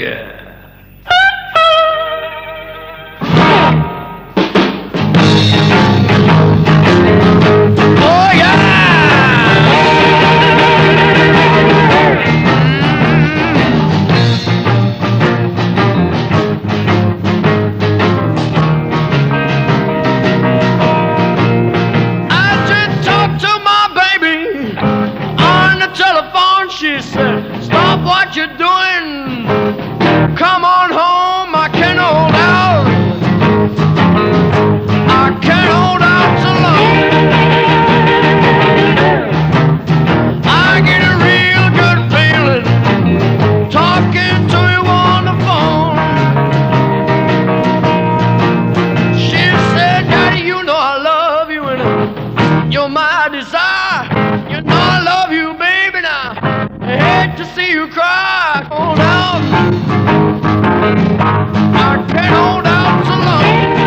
yeah. Oh, I just talked to my baby on the telephone. She said, stop what you're doing. Come on home. I can't hold out. I can't hold out so long. I get a real good feeling talking to you on the phone. She said, Daddy, you know I love you and you're my desire. You know I love you, baby. Now I hate to see you cry. Hold out. I can't hold out so long.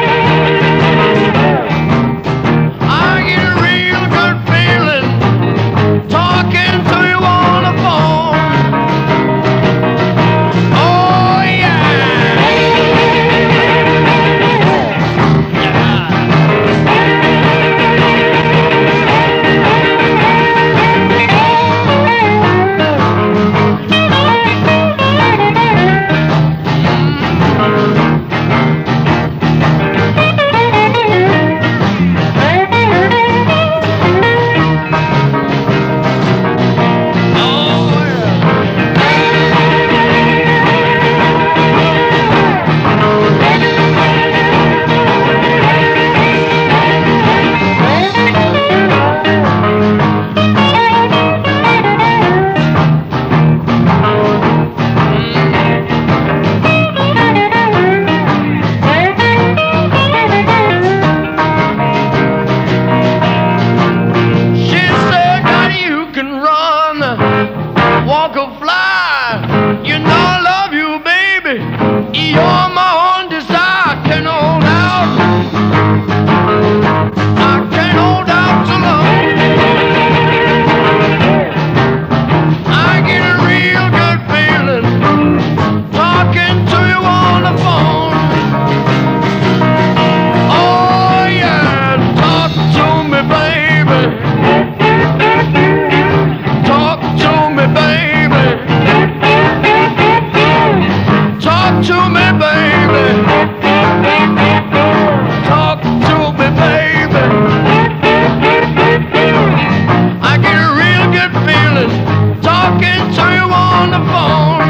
I get a real good feeling talking to you on the phone. Oh yeah. She said, Daddy, you can run, walk or fly. You know I love you, baby. You're my own desire. I can't hold out. I can't hold out so long. I get a real good feeling talking to you on the phone. Oh yeah, talk to me, baby. Talk to me, baby. Talk to me, baby. Talk to me, baby. I get a real good feeling talking to you on the phone.